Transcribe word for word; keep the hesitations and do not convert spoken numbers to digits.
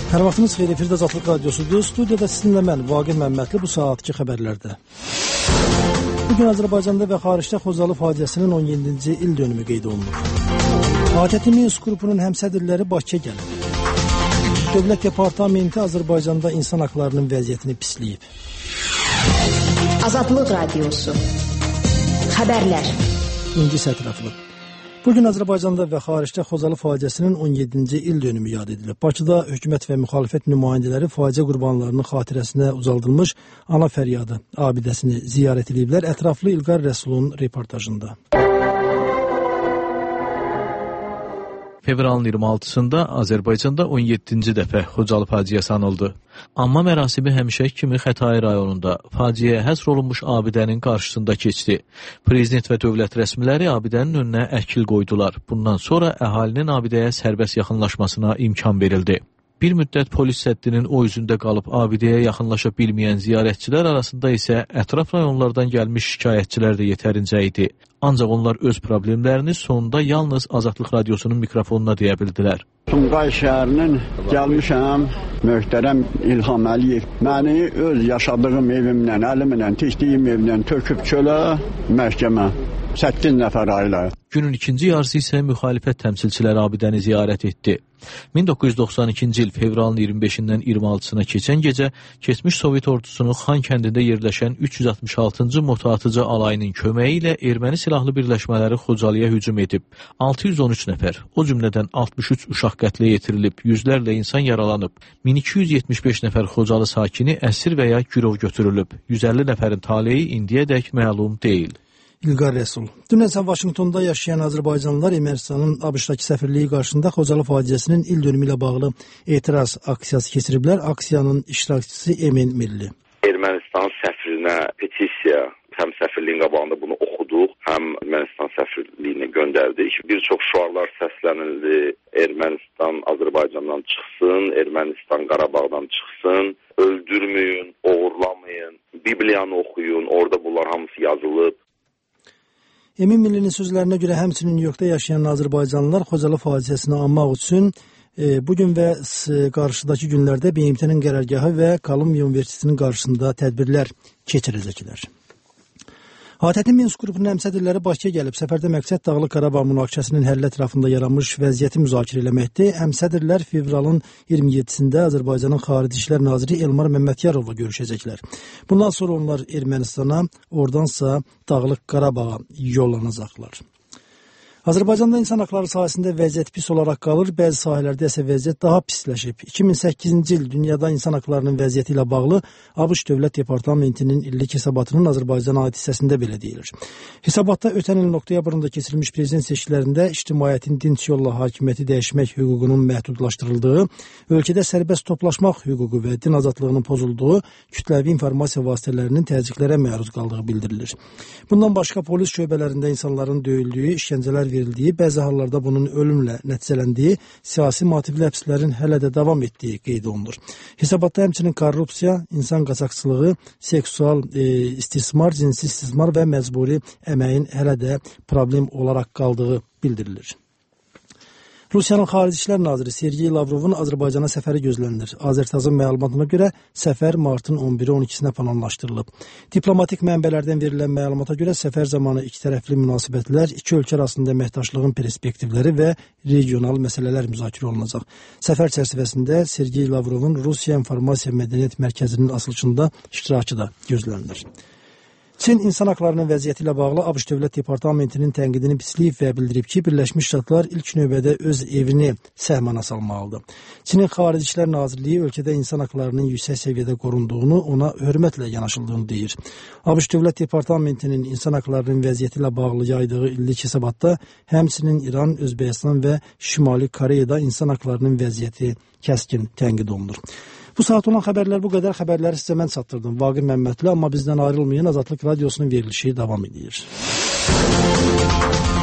Hər vaxtınız xeyir, efirdə Azadlıq Radiosudur. Studiyada sizinlə mən, Vaqif Məmmədli, bu saatki xəbərlərdə. Bugün Azərbaycanda və xaricdə Xocalı faciəsinin on yeddinci il dönümü qeyd olunur. A T T Minsk qrupunun həmsədrləri Bakıya gəlir. Dövlət Departamenti Azərbaycanda insan haqlarının vəziyyətini pisləyib. Azadlıq Radiosu. Xəbərlər. İnci sətraflı. Bugün Azərbaycanda və xaricdə Xocalı faciəsinin on yeddinci il dönümü yad edilir. Bakıda hökumət və müxalifət nümayəndələri faciə qurbanlarının xatirəsinə ucaldılmış ana fəryadı abidəsini ziyarət ediblər. Ətraflı İlqar Rəsulun reportajında. Fevralın iyirmi altısında Azərbaycanda on yeddinci dəfə Xocalı faciəsi anıldı. Amma mərasimi həmişəki kimi Xətai rayonunda faciəyə həsr olunmuş abidənin qarşısında keçdi. Prezident və dövlət rəsmiləri abidənin önünə əkil qoydular. Bundan sonra əhalinin abidəyə sərbəst yaxınlaşmasına imkan verildi. Bir müddət polis səddinin o üzündə qalıb abidəyə yaxınlaşa bilməyən ziyarətçilər arasında isə ətraf rayonlardan gəlmiş şikayətçilər də yetərincə idi. Ancaq onlar öz problemlərini sonunda yalnız Azadlıq Radiosunun mikrofonuna deyə bildilər. Sumqay şəhərinin gəlmişəm, möhtərəm İlham Əliyev məni öz yaşadığım evimdən, əlimlə tikdiyim evdən töküb çölə məhkəmə. səkkiz nəfər ailə. Günün ikinci yarısı isə müxalifət təmsilçiləri abidəni ziyarət etdi. min doqquz yüz doxsan ikinci il fevralın iyirmi beşindən iyirmi altısına keçən gecə keçmiş Sovet ordusunun Xan kəndində yerləşən üç yüz altmış altıncı motoatıcı alayının köməyi ilə erməni silahlı birləşmələri Xocalıya hücum edib. altı yüz on üç nəfər, o cümlədən altmış üç uşaq qətlə yetirilib, yüzlərlə insan yaralanıb. min iki yüz yetmiş beş nəfər Xocalı sakini əsir və ya girov götürülüb. yüz əlli nəfərin taleyi indiyədək məlum deyil. İlqar Rəsul. Dünən isə Vaşinqtonda yaşayan Azərbaycanlılar Ermənistanın ABŞ-dakı səfirliyi qarşısında Xocalı faciəsinin il dönümü ilə bağlı etiraz aksiyası keçiriblər. Aksiyanın iştirakçısı Emin Milli. Ermənistan səfirinə petisiya, həm səfirliyin qabağında bunu oxuduq, həm Ermənistan səfirliyinə göndərdik. Bir çox şüarlar səslənildi. Ermənistan Azərbaycandan çıxsın, Ermənistan Qarabağdan çıxsın, öldürməyin, oğurlamayın, Bibliyanı oxuyun, orada bunlar hamısı yazılıb. Emin Millinin sözlərinə görə həmçinin New Yorkda yaşayan Azərbaycanlılar Xocalı faciəsini anmaq üçün e, bugün və qarşıdakı günlərdə B M T-nin qərargahı və Kolumbiya Universitetinin qarşısında tədbirlər keçirəcəklər. A T T Minsk qrupunun həmsədrləri Bakıya gəlib. Səfərdə məqsəd Dağlıq Qarabağ münaqişəsinin həlli ətrafında yaranmış vəziyyəti müzakirə eləməkdir. Həmsədrlər fevralın iyirmi yeddisində Azərbaycanın Xarici İşlər Naziri Elmar Məmmədyarovla görüşəcəklər. Bundan sonra onlar Ermənistana, oradansa Dağlıq Qarabağa yollanacaqlar. Azərbaycanda insan haqları sahəsində vəziyyət pis olaraq qalır, bəzi sahələrdə isə vəziyyət daha pisləşib. iki min səkkizinci il dünyada insan haqlarının vəziyyəti ilə bağlı ABŞ Dövlət Departamentinin illik hesabatının Azərbaycana aid hissəsində belə deyilir. Hesabatda ötən ilin oktyabrında keçirilmiş prezident seçkilərində ictimaiyyətin dinç yolla hakimiyyəti dəyişmək hüququnun məhdudlaşdırıldığı, ölkədə sərbəst toplaşmaq hüququ və din azadlığının pozulduğu, kütləvi informasiya vasitələrinin təzyiqlərə məruz qaldığı bildirilir. Bundan başqa polis şöbələrində insanların döyüldüyü, işgəncələr verildiyi, bəzi hallarda bunun ölümlə nəticələndiyi, siyasi motivli həbslərin hələ də davam etdiyi qeyd olunur. Hesabatda həmçinin korrupsiya, insan qaçaqçılığı, seksual e, istismar, cinsi istismar və məcburi əməyin hələ də problem olaraq qaldığı bildirilir. Rusiyanın Xarici İşlər Naziri Sergey Lavrovun Azərbaycana səfəri gözlənilir. Azərtazın məlumatına görə səfər martın on biri on ikisinə planlaşdırılıb. Diplomatik mənbələrdən verilən məlumata görə səfər zamanı iki tərəfli münasibətlər, iki ölkə arasında əməkdaşlığın perspektivləri və regional məsələlər müzakirə olunacaq. Səfər çərçivəsində Sergey Lavrovun Rusiya İnformasiya Mədəniyyət Mərkəzinin açılışında iştirakı da gözlənilir. Çin insan haqlarının vəziyyəti ilə bağlı ABŞ Dövlət Departamentinin tənqidini pisləyib və bildirib ki, Birləşmiş Ştatlar ilk növbədə öz evini səhmana salmalıdır. Çinin Xarici İşlər Nazirliyi ölkədə insan haqlarının yüksək səviyyədə qorunduğunu, ona hörmətlə yanaşıldığını deyir. ABŞ Dövlət Departamentinin insan haqlarının vəziyyəti ilə bağlı yaydığı illik hesabatda həmçinin İran, Özbəkistan və Şimali Koreyada insan haqlarının vəziyyəti kəskin tənqid olunur. Bu saat olan xəbərlər bu qədər. Xəbərləri sizə mən çatdırdım. Vaqif Məmmədli, amma bizdən ayrılmayın. Azadlıq Radiosunun verilişi davam edir.